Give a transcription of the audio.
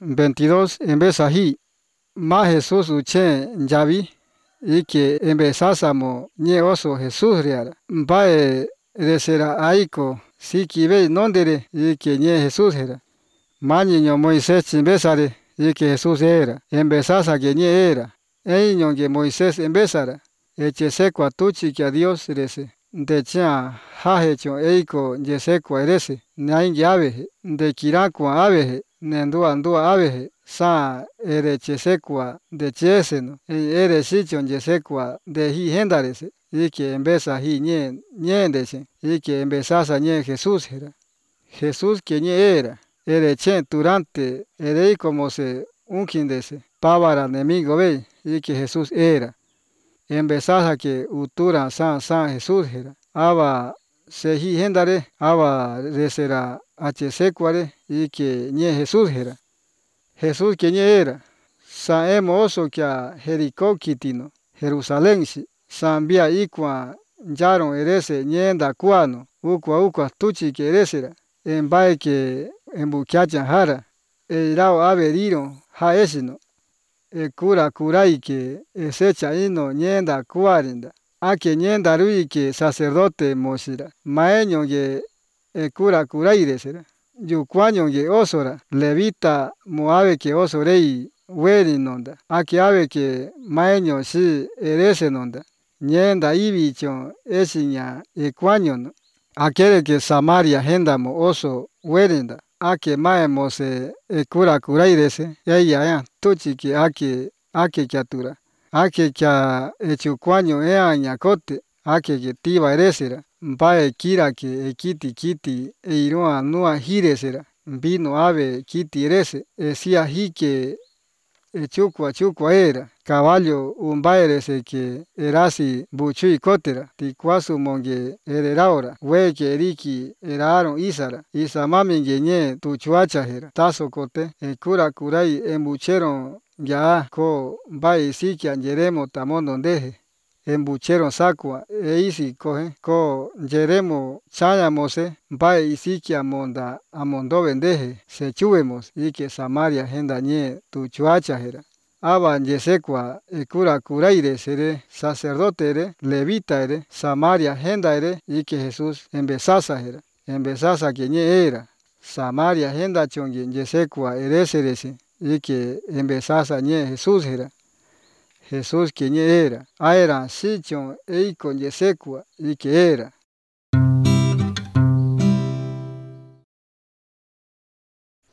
22 empezají. Ma Jesús uche yavi y que empezásamos ñe oso Jesús reara. Bae resera aiko si kibe nondere y que ñe Jesús era. Ma niño Moisés empezare y que Jesús era. Empezasa que ñe era. Niño que Moisés empezara. Eche seco a tuchi que a Dios rese. De cha hahecho eiko yeseco erese. Nain abeje. De kirako abeje. Nendua abeje. Sa ere chesekwa de cheseno. Ere sichon yesekwa de hi hendarese. Y que empeza hi ñendese. Y que empezasa ñe Jesús era. Jesús que ñe era. Ere chen durante ere como se ungindese. Pavara enemigo ve. Y que Jesús era. Empezasa que utura san Jesús era. Aba se hi hendare. Aba resera achesecuare. Y que ñe Jesús era. Jesús que ñe era. San emoso que a Jericó kitino. Jerusalén si. San via ikwa yaron erese ñenda cuano. Ukwa tuchi que eresera. En bae que en buquiachan jara. El rao averiro ha esino. El curai que esecha ino ñenda cuarinda. A que ñenda rui que sacerdote mosira. Maeño que el curai resera. Yucuaño que osora. Levita moave que osorei hueri nonda. A que ave que maeño si erese nonda. Ñenda ibicho esiña ecuaño no. Aquele que Samaria hendamo oso huerinda. A que maemos curai rese. Ella tuchi que ake kiatura. Ake kia echucuaño añacote. Ake que tiba eresera. Bae kira que kiti iroa nua giresera. Vino ave kiti erese. Sia que chucua era. Caballo erese que erasi buchui cotera. Ticuasu monge ereraora. We que eriki eraron isara. Isamami ñe tuchuacha era. Taso cote. Curai embucheron ya ko bae sikia yeremo tamondo deje. Embucheron sacua isi coge ko yeremo chayamose bae isikia monda amondo vendeje se chuvemos y que Samaria genda ñe tuchuacha era. Aba yesekwa curai sere sacerdote ere levita ere Samaria genda ere y que Jesús empezasa era. Empezasa que ñe era. Samaria genda chongi yesekwa ereserese y que empezasa ñe Jesús era. Jesús que ñe era. Aera sichon eikon yesekwa y que era.